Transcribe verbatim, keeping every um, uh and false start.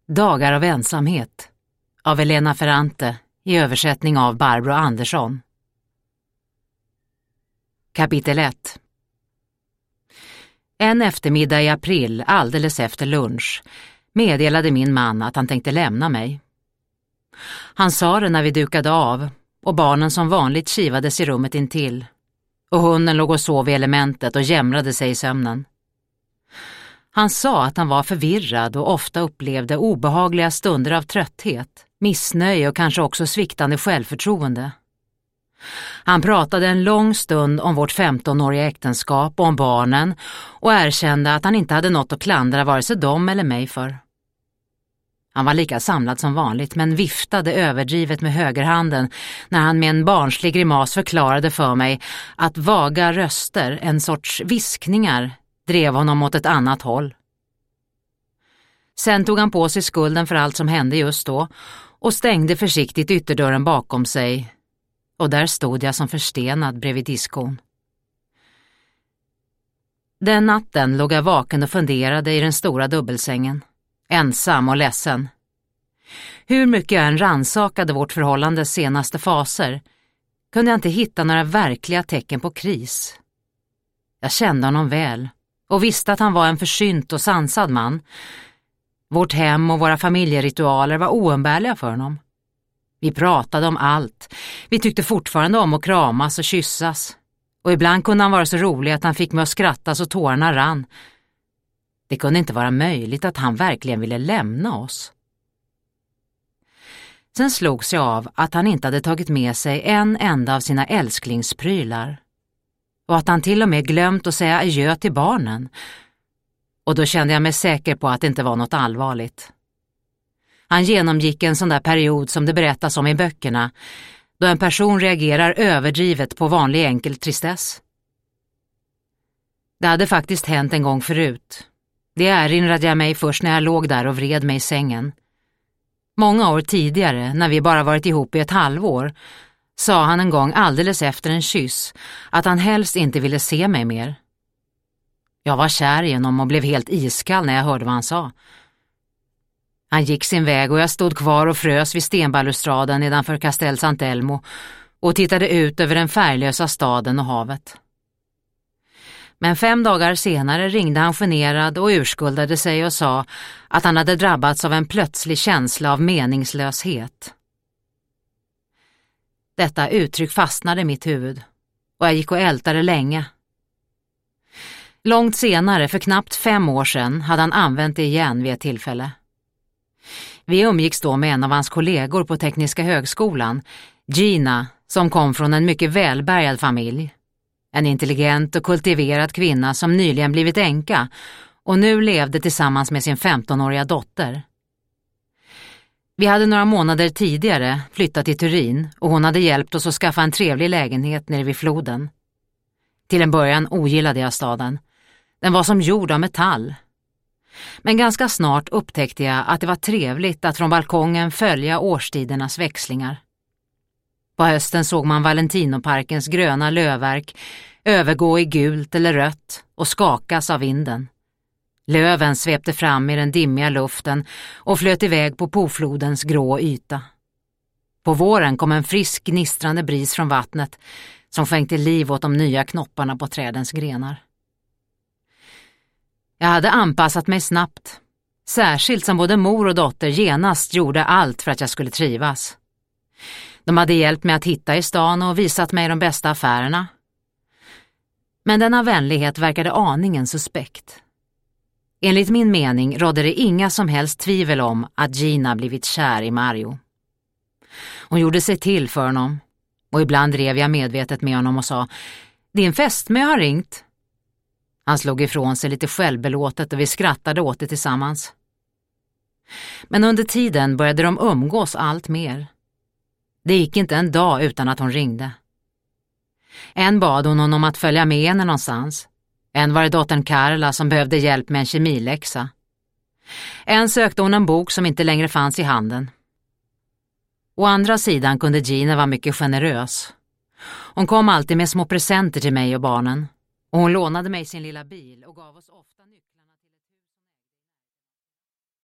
Dagar av ensamhet av Elena Ferrante i översättning av Barbro Andersson. Kapitel ett. En eftermiddag i april, alldeles efter lunch, meddelade min man att han tänkte lämna mig. Han sa det när vi dukade av och barnen som vanligt kivades i rummet intill och hunden låg och sov i elementet och jämrade sig i sömnen. Han sa att han var förvirrad och ofta upplevde obehagliga stunder av trötthet, missnöje och kanske också sviktande självförtroende. Han pratade en lång stund om vårt femtonåriga äktenskap och om barnen och erkände att han inte hade något att klandra vare sig dem eller mig för. Han var lika samlad som vanligt men viftade överdrivet med högerhanden när han med en barnslig grimas förklarade för mig att vaga röster, en sorts viskningar, drev honom åt ett annat håll. Sen tog han på sig skulden för allt som hände just då och stängde försiktigt ytterdörren bakom sig, och där stod jag som förstenad bredvid diskon. Den natten låg jag vaken och funderade i den stora dubbelsängen, ensam och ledsen. Hur mycket jag än rannsakade vårt förhållandes senaste faser kunde jag inte hitta några verkliga tecken på kris. Jag kände honom väl och visste att han var en försynt och sansad man. Vårt hem och våra familjeritualer var oumbärliga för honom. Vi pratade om allt. Vi tyckte fortfarande om att kramas och kyssas. Och ibland kunde han vara så rolig att han fick mig att skratta så tårarna rann. Det kunde inte vara möjligt att han verkligen ville lämna oss. Sen slogs jag av att han inte hade tagit med sig en enda av sina älsklingsprylar. Och att han till och med glömt att säga adjö till barnen. Och då kände jag mig säker på att det inte var något allvarligt. Han genomgick en sån där period som det berättas om i böckerna, då en person reagerar överdrivet på vanlig enkel tristess. Det hade faktiskt hänt en gång förut. Det erinrade jag mig först när jag låg där och vred mig i sängen. Många år tidigare, när vi bara varit ihop i ett halvår, sa han en gång alldeles efter en kyss att han helst inte ville se mig mer. Jag var kär i honom och blev helt iskall när jag hörde vad han sa. Han gick sin väg och jag stod kvar och frös vid stenbalustraden nedanför Castel Sant'Elmo och tittade ut över den färglösa staden och havet. Men fem dagar senare ringde han generad och urskuldade sig och sa att han hade drabbats av en plötslig känsla av meningslöshet. Detta uttryck fastnade i mitt huvud och jag gick och ältade länge. Långt senare, för knappt fem år sedan, hade han använt det igen vid ett tillfälle. Vi umgicks då med en av hans kollegor på Tekniska högskolan, Gina, som kom från en mycket välbärgad familj. En intelligent och kultiverad kvinna som nyligen blivit änka och nu levde tillsammans med sin femtonåriga dotter. Vi hade några månader tidigare flyttat till Turin och hon hade hjälpt oss att skaffa en trevlig lägenhet nere vid floden. Till en början ogillade jag staden. Den var som gjord av metall. Men ganska snart upptäckte jag att det var trevligt att från balkongen följa årstidernas växlingar. På hösten såg man Valentinoparkens gröna lövverk övergå i gult eller rött och skakas av vinden. Löven svepte fram i den dimmiga luften och flöt iväg på Poflodens grå yta. På våren kom en frisk gnistrande bris från vattnet som skänkte liv åt de nya knopparna på trädens grenar. Jag hade anpassat mig snabbt, särskilt som både mor och dotter genast gjorde allt för att jag skulle trivas. De hade hjälpt mig att hitta i stan och visat mig de bästa affärerna. Men denna vänlighet verkade aningen suspekt. Enligt min mening rådde det inga som helst tvivel om att Gina blivit kär i Mario. Hon gjorde sig till för honom och ibland drev jag medvetet med honom och sa: "Din fästmö har ringt." Han slog ifrån sig lite självbelåtet och vi skrattade åt det tillsammans. Men under tiden började de umgås allt mer. Det gick inte en dag utan att hon ringde. En bad hon honom att följa med henne någonstans. En var det dottern Carla som behövde hjälp med en kemiläxa. En sökte hon en bok som inte längre fanns i handen. Å andra sidan kunde Gina vara mycket generös. Hon kom alltid med små presenter till mig och barnen. Och hon lånade mig sin lilla bil och gav oss ofta nycklar.